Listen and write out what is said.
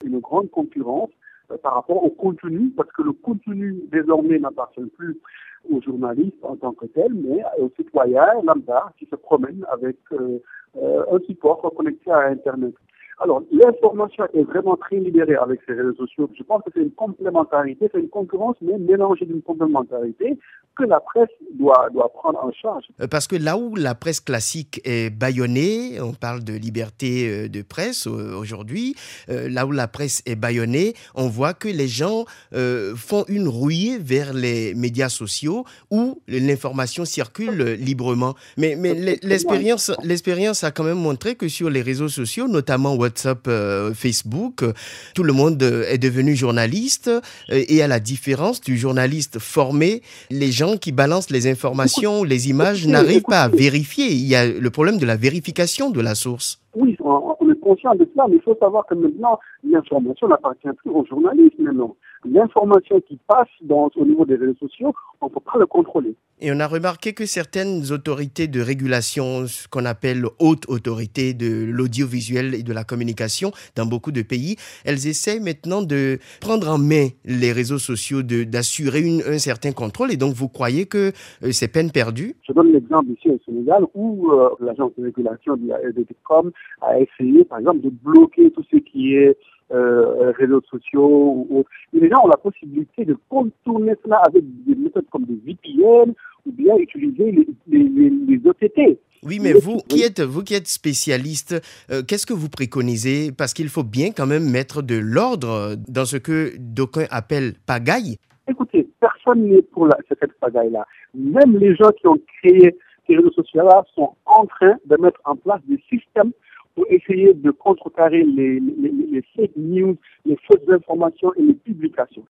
une grande concurrence par rapport au contenu, parce que le contenu désormais n'appartient plus aux journalistes en tant que tel, mais aux citoyens lambda qui se promènent avec un support connecté à Internet. Alors, l'information est vraiment très libérée avec ces réseaux sociaux. Je pense que c'est une complémentarité, c'est une concurrence, mais mélangée d'une complémentarité que la presse doit prendre en charge. Parce que là où la presse classique est bâillonnée, on parle de liberté de presse aujourd'hui, là où la presse est bâillonnée, on voit que les gens font une rouillée vers les médias sociaux où l'information circule librement. Mais l'expérience a quand même montré que sur les réseaux sociaux, notamment WhatsApp, Facebook, tout le monde est devenu journaliste et à la différence du journaliste formé, les gens qui balancent les informations, les images n'arrivent pas à vérifier. Il y a le problème de la vérification de la source. Oui, on est conscient de cela, mais il faut savoir que maintenant, l'information n'appartient plus aux journalistes maintenant. L'information qui passe au niveau des réseaux sociaux, on ne peut pas le contrôler. Et on a remarqué que certaines autorités de régulation, ce qu'on appelle hautes autorités de l'audiovisuel et de la communication dans beaucoup de pays, elles essayent maintenant de prendre en main les réseaux sociaux, d'assurer un certain contrôle. Et donc, vous croyez que c'est peine perdue? Je donne l'exemple ici au Sénégal où l'agence de régulation de la DTCOM a essayé, par exemple, de bloquer tout ce qui est réseaux sociaux ou autres. Et les gens ont la possibilité de contourner cela avec des méthodes comme des VPN ou bien utiliser les OTT. Oui, mais vous qui êtes spécialiste, qu'est-ce que vous préconisez? Parce qu'il faut bien quand même mettre de l'ordre dans ce que d'aucuns appellent pagaille. Écoutez, personne n'est pour cette pagaille-là. Même les gens qui ont créé ces réseaux sociaux-là sont en train de mettre en place des systèmes pour essayer de contrecarrer les fake news, les fausses informations et les publications.